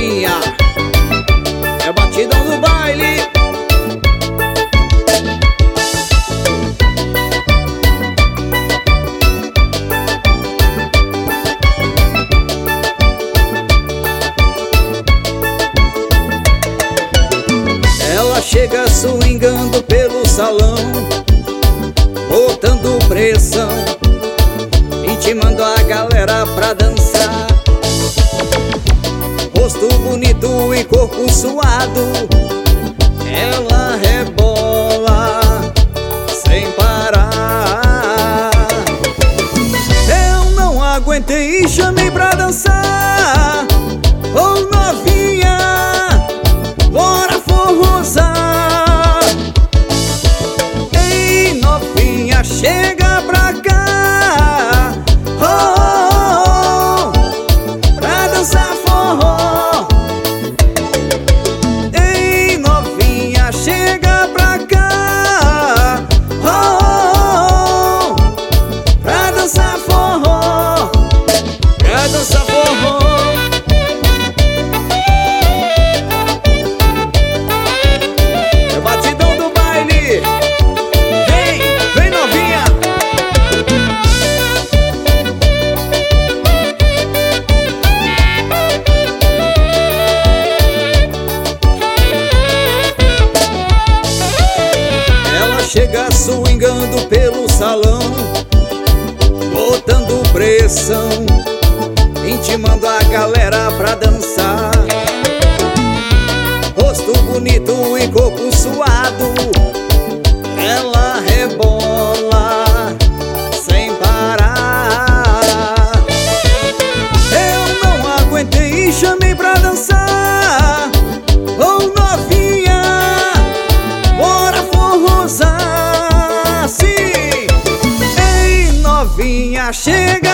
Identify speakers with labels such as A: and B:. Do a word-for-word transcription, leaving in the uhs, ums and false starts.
A: novinha, é batidão do baile. Ela chega swingando pelo salão, botando pressão, intimando a galera pra dançar. Rosto bonito e corpo suado, ela rebola sem parar. Eu não aguentei e chamei pra dançar. Ô novinha, bora forrosar. Ei novinha, chega pra cá, oh, oh, oh, pra dançar forró. Ei novinha, chega pra cá, oh, oh, oh, pra dançar forró, pra dançar forró. É batidão do baile. Vem, vem novinha. Ela chega swingando pelo salão, botando pressão, intimando a galera pra dançar. Rosto bonito e corpo suado, ela rebola sem parar. Eu não aguentei e chamei pra dançar. Ô novinha, bora forrosar. Sim, ei novinha, chega